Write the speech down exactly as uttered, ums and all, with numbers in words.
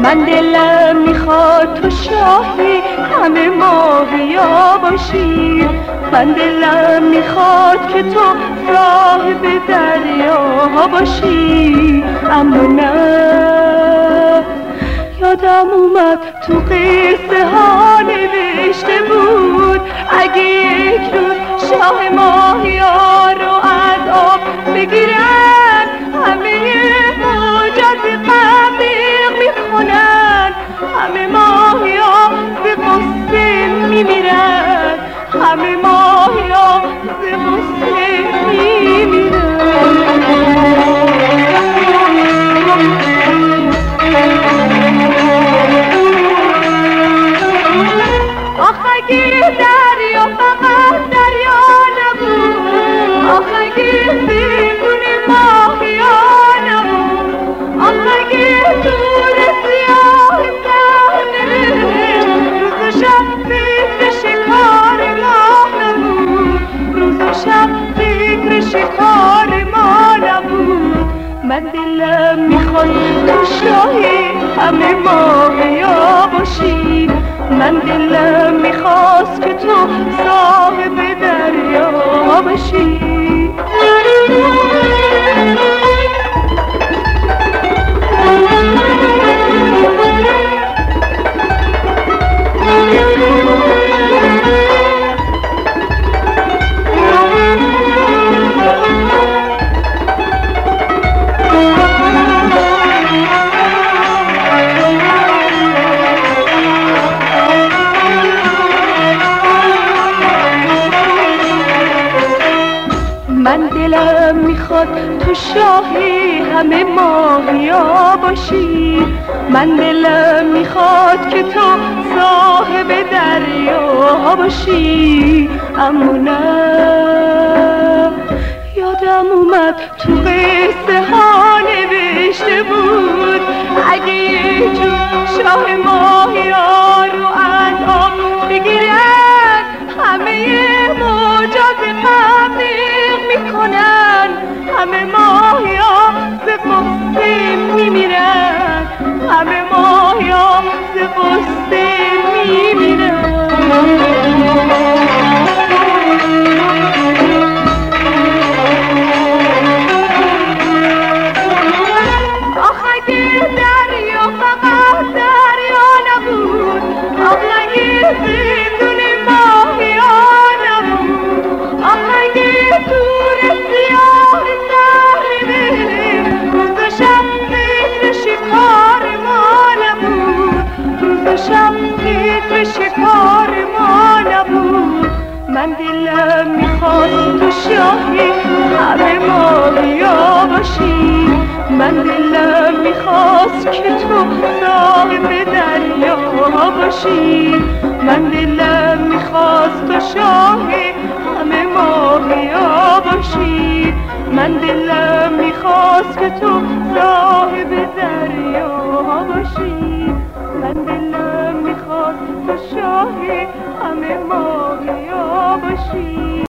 من دلم میخواد تو شاهی همه ماهیا باشی. من دلم میخواد که تو صاحب دریاها باشی. اما نه یادم اومد تو قصه ها نوشته بود اگه یک روز شاه ماهیا رو از آب بگیرن همه موجات غرق میکنن. همه ماهیا به غصه میمیرن. همه ماهیا به غصه میمیرن. اگه دریا فقط دریا نبود، آخ اگه بدون ماهیا نبود، آخ اگه دور سیاه صحنه روز و شب فکر شکار ما نبود، روز و شب فکر شکار ما نبود. من دلم میخواد تو شاهی همه ماهیا باشی. من دلم میخواست که تو صاحب دریا باشی. من دلم میخواد تو شاهی همه ماهیا باشی. من دلم میخواد که تو صاحب دریا باشی. اما نه یادم اومد تو قصه ها نوشته بود اگه یه جور شاه ماهیا رو از آب بگیرن همه موجات غرق میکنن. همه ماهیا به غصه میمیرن. همه ماهیا به غصه میمیرن. آخ اگه دریا فقط دریا نبود، آخ اگه بدون ماهیا نبود، آخ اگه دور سیاه صحنه روز و شب فکر شکار ما نبود، روز و شب فکر شکار ما نبود. من دلم میخواد تو شاهی همه ماهیا باشی. من دلم میخواست که تو صاحب دریا باشی. من دلم میخواست تو شاهی همه ماهیا باشی. من دلم میخواست که تو صاحب دریا باشی. من دلم میخواست تو شاهی همه ماهیا باشی.